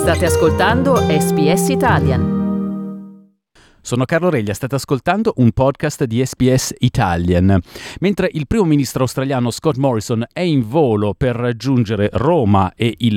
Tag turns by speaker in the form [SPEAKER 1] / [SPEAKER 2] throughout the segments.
[SPEAKER 1] State ascoltando SBS Italian.
[SPEAKER 2] Sono Carlo Reglia, state ascoltando un podcast di SBS Italian. Mentre il primo ministro australiano Scott Morrison è in volo per raggiungere Roma e il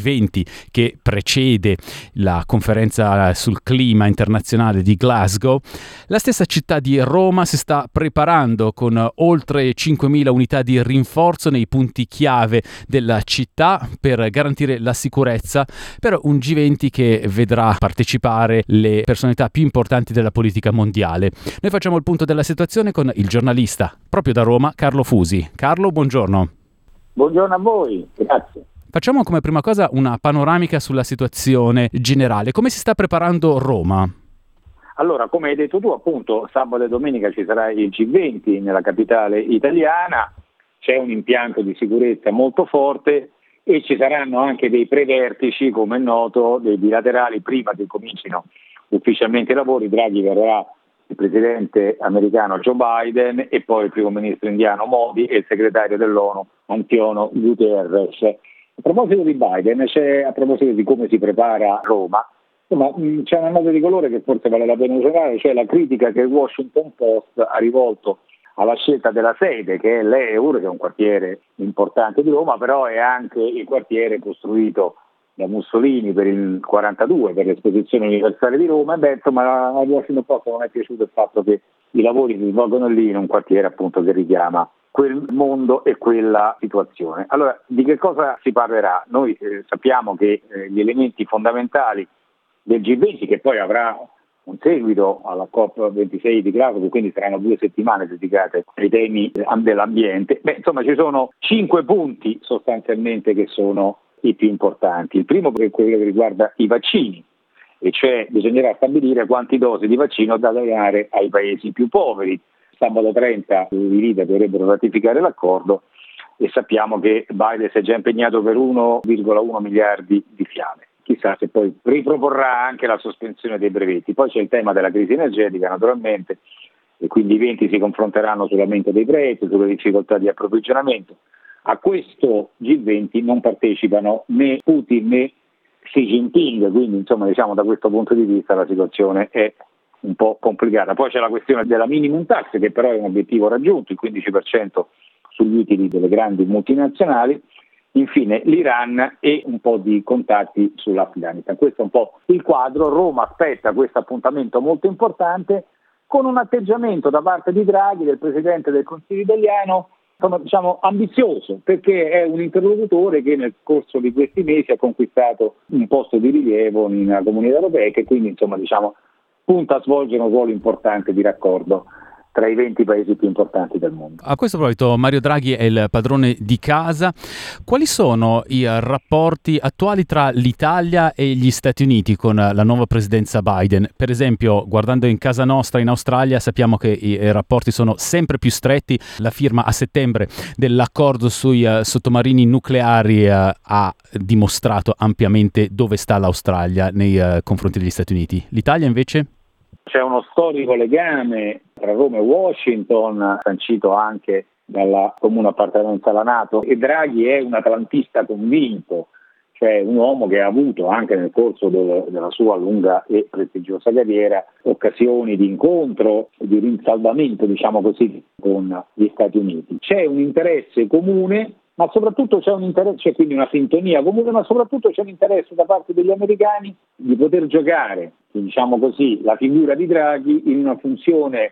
[SPEAKER 2] G20 che precede la conferenza sul clima internazionale di Glasgow, la stessa città di Roma si sta preparando con oltre 5.000 unità di rinforzo nei punti chiave della città per garantire la sicurezza per un G20 che vedrà partecipare le personalità più importanti della politica mondiale. Noi facciamo il punto della situazione con il giornalista proprio da Roma, Carlo Fusi. Carlo, buongiorno.
[SPEAKER 3] Buongiorno a voi, grazie.
[SPEAKER 2] Facciamo come prima cosa una panoramica sulla situazione generale. Come si sta preparando Roma?
[SPEAKER 3] Allora, come hai detto tu, appunto, sabato e domenica ci sarà il G20 nella capitale italiana, c'è un impianto di sicurezza molto forte e ci saranno anche dei prevertici, come è noto, dei bilaterali prima che comincino ufficialmente i lavori. Draghi verrà il presidente americano Joe Biden e poi il primo ministro indiano Modi e il segretario dell'ONU Antonio Guterres. A proposito di Biden, a proposito di come si prepara Roma, insomma, c'è una nota di colore che forse vale la pena usare, cioè la critica che il Washington Post ha rivolto alla scelta della sede, che è l'Eur, che è un quartiere importante di Roma, però è anche il quartiere costruito da Mussolini per il 42, per l'esposizione universale di Roma. Insomma, a Washington Post non è piaciuto il fatto che i lavori si svolgono lì in un quartiere appunto che richiama quel mondo e quella situazione. Allora, di che cosa si parlerà? Noi sappiamo che gli elementi fondamentali del G20, che poi avrà un seguito alla COP26 di Glasgow, quindi saranno 2 settimane dedicate ai temi dell'ambiente. Insomma, ci sono 5 punti sostanzialmente che sono i più importanti. Il primo è quello che riguarda i vaccini, e cioè bisognerà stabilire quanti dosi di vaccino da dare ai paesi più poveri. Sabato 30 i leader dovrebbero ratificare l'accordo e sappiamo che Biden si è già impegnato per 1,1 miliardi di fiale. Chissà se poi riproporrà anche la sospensione dei brevetti. Poi c'è il tema della crisi energetica, naturalmente, e quindi i 20 si confronteranno sull'aumento dei prezzi, sulle difficoltà di approvvigionamento. A questo G20 non partecipano né Putin né Xi Jinping, quindi insomma diciamo da questo punto di vista la situazione è un po' complicata. Poi c'è la questione della minimum tax, che però è un obiettivo raggiunto, il 15% sugli utili delle grandi multinazionali. Infine l'Iran e un po' di contatti sull'Afghanistan. Questo è un po' il quadro. Roma aspetta questo appuntamento molto importante con un atteggiamento da parte di Draghi, del Presidente del Consiglio italiano, diciamo ambizioso, perché è un interlocutore che nel corso di questi mesi ha conquistato un posto di rilievo nella Comunità Europea e che quindi insomma diciamo punta a svolgere un ruolo importante di raccordo tra i 20 paesi più importanti del mondo.
[SPEAKER 2] A questo proposito, Mario Draghi è il padrone di casa. Quali sono i rapporti attuali tra l'Italia e gli Stati Uniti con la nuova presidenza Biden? Per esempio, guardando in casa nostra, in Australia, sappiamo che i rapporti sono sempre più stretti. La firma a settembre dell'accordo sui sottomarini nucleari ha dimostrato ampiamente dove sta l'Australia nei confronti degli Stati Uniti. L'Italia invece?
[SPEAKER 3] C'è uno storico legame tra Roma e Washington, sancito anche dalla comune appartenenza alla NATO, e Draghi è un atlantista convinto, cioè un uomo che ha avuto anche nel corso della sua lunga e prestigiosa carriera occasioni di incontro, di rinsaldamento, diciamo così, con gli Stati Uniti. C'è un interesse comune, ma soprattutto c'è un interesse, c'è quindi una sintonia comune, ma soprattutto c'è un interesse da parte degli americani di poter giocare, diciamo così, la figura di Draghi in una funzione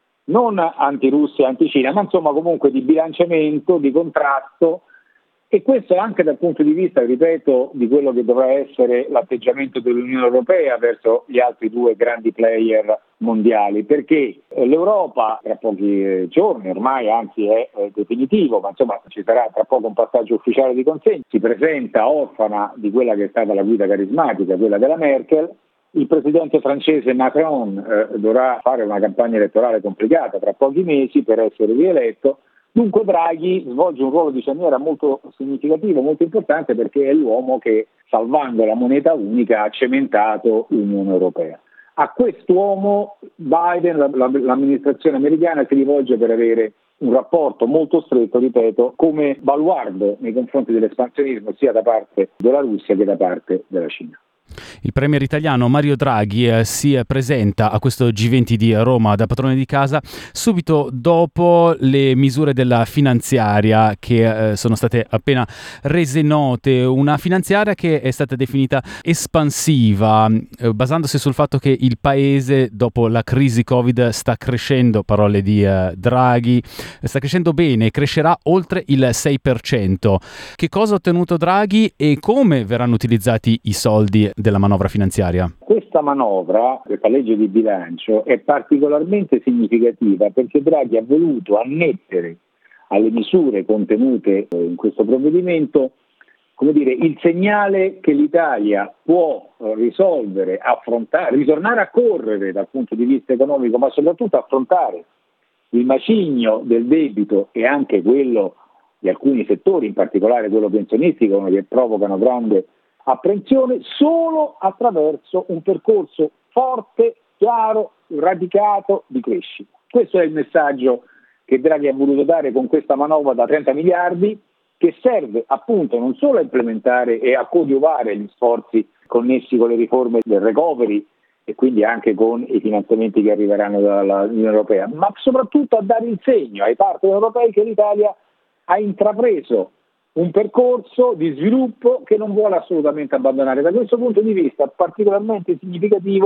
[SPEAKER 3] non anti-Russia e anti-Cina, ma insomma comunque di bilanciamento, di contrasto, e questo anche dal punto di vista, ripeto, di quello che dovrà essere l'atteggiamento dell'Unione Europea verso gli altri 2 grandi player mondiali, perché l'Europa tra pochi giorni, ormai anzi è definitivo, ma insomma ci sarà tra poco un passaggio ufficiale di consegna, si presenta orfana di quella che è stata la guida carismatica, quella della Merkel. Il presidente francese Macron dovrà fare una campagna elettorale complicata tra pochi mesi per essere rieletto. Dunque Draghi svolge un ruolo di cerniera molto significativo, molto importante, perché è l'uomo che, salvando la moneta unica, ha cementato l'Unione Europea. A quest'uomo Biden, l'amministrazione americana, si rivolge per avere un rapporto molto stretto, ripeto, come baluardo nei confronti dell'espansionismo sia da parte della Russia che da parte della Cina.
[SPEAKER 2] Il premier italiano Mario Draghi si presenta a questo G20 di Roma da padrone di casa subito dopo le misure della finanziaria che sono state appena rese note, una finanziaria che è stata definita espansiva, basandosi sul fatto che il paese dopo la crisi Covid sta crescendo, parole di Draghi, sta crescendo bene, crescerà oltre il 6%. Che cosa ha ottenuto Draghi e come verranno utilizzati i soldi della manovra finanziaria?
[SPEAKER 3] Questa manovra, questa legge di bilancio, è particolarmente significativa perché Draghi ha voluto annettere alle misure contenute in questo provvedimento, come dire, il segnale che l'Italia può risolvere, affrontare, ritornare a correre dal punto di vista economico, ma soprattutto affrontare il macigno del debito e anche quello di alcuni settori, in particolare quello pensionistico, che provocano grande apprensione, solo attraverso un percorso forte, chiaro, radicato di crescita. Questo è il messaggio che Draghi ha voluto dare con questa manovra da 30 miliardi, che serve appunto non solo a implementare e a coadiuvare gli sforzi connessi con le riforme del recovery e quindi anche con i finanziamenti che arriveranno dall'Unione Europea, ma soprattutto a dare il segno ai partner europei che l'Italia ha intrapreso un percorso di sviluppo che non vuole assolutamente abbandonare. Da questo punto di vista particolarmente significativi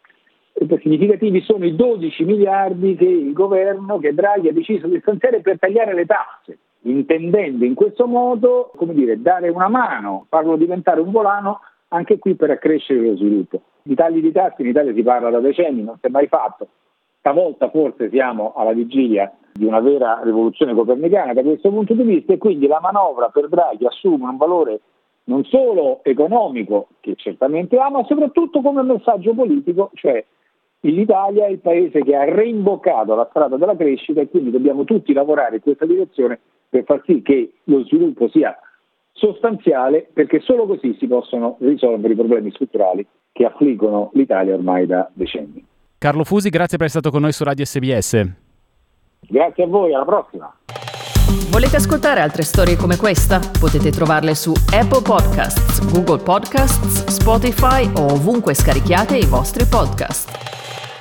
[SPEAKER 3] sono i 12 miliardi che il governo, che Draghi ha deciso di stanziare per tagliare le tasse, intendendo in questo modo, come dire, dare una mano, farlo diventare un volano anche qui per accrescere lo sviluppo. Di tagli di tasse in Italia si parla da decenni, non si è mai fatto. Stavolta forse siamo alla vigilia di una vera rivoluzione copernicana da questo punto di vista, e quindi la manovra per Draghi assume un valore non solo economico, che certamente ha, ma soprattutto come messaggio politico, cioè l'Italia è il paese che ha reimboccato la strada della crescita e quindi dobbiamo tutti lavorare in questa direzione per far sì che lo sviluppo sia sostanziale, perché solo così si possono risolvere i problemi strutturali che affliggono l'Italia ormai da decenni.
[SPEAKER 2] Carlo Fusi, grazie per essere stato con noi su Radio SBS.
[SPEAKER 3] Grazie a voi, alla prossima.
[SPEAKER 1] Volete ascoltare altre storie come questa? Potete trovarle su Apple Podcasts, Google Podcasts, Spotify o ovunque scarichiate i vostri podcast.